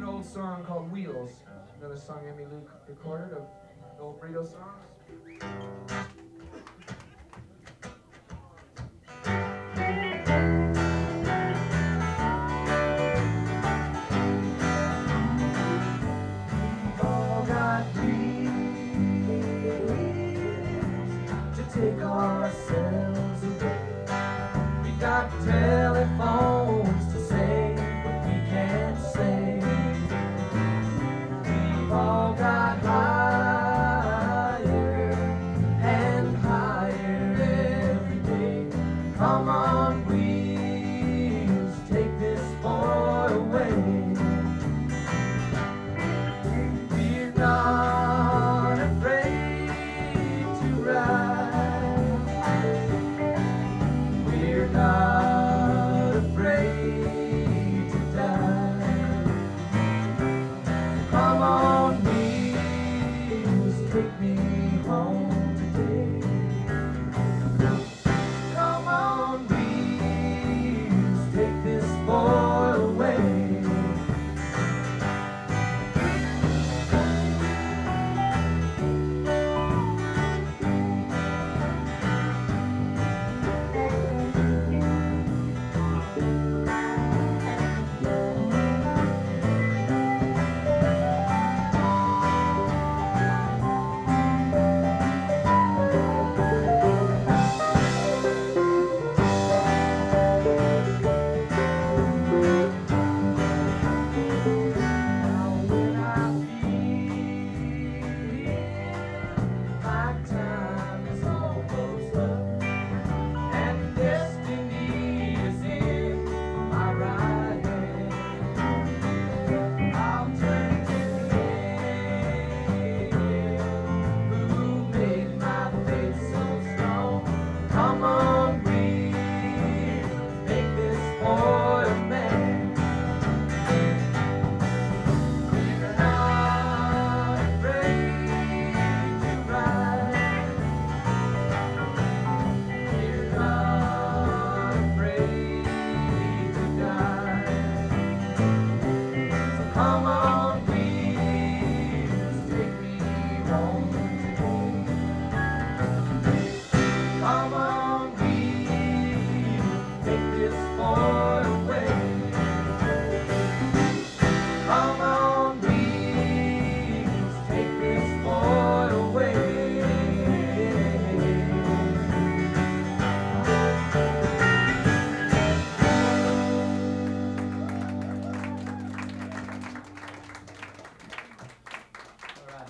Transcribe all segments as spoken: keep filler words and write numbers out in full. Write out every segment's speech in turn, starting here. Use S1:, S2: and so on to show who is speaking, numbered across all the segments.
S1: old song called Wheels. Another song Emmy Luke recorded of the old burrito songs. We've all got dreams to take ourselves away. We got telephones to say what we can't say. We've all got higher and higher every day. Come on, wheels, take this boy away. We're not afraid to ride. We're not afraid to die. Come on, wheels, take me home today. Come on, wheels, take this boy away. Come on, wheels, make this boy a man. We're not afraid to ride. We're not afraid to die. So come on, wheels, take me home today. Come on, wheels, take this boy away. Come on, wheels, take this boy away. All right.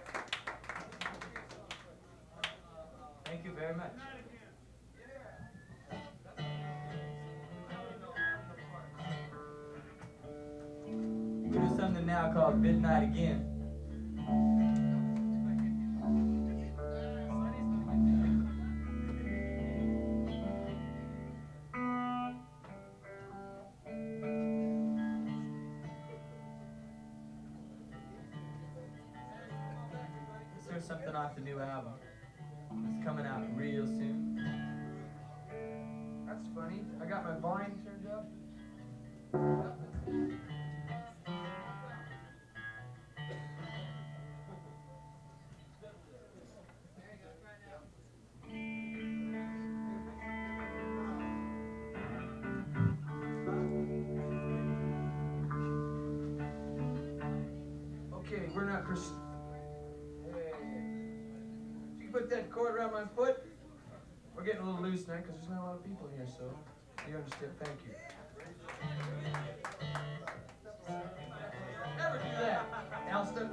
S1: Thank you very much. We'll do something now called Midnight Again. This is something off the new album. It's coming out real soon. That's funny. I got my volume turned up. Okay, we're not Chris. Hey. You can put that cord around my foot. We're getting a little loose tonight because there's not a lot of people here, so you understand. Thank you. Never do that, Alston.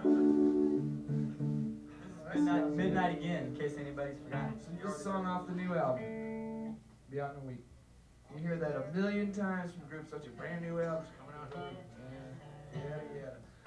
S1: Midnight, midnight Again, in case anybody's forgotten. So this song off the new album. Be out in a week. You hear that a million times from groups such a brand new album's coming out in a week. Yeah, yeah, yeah.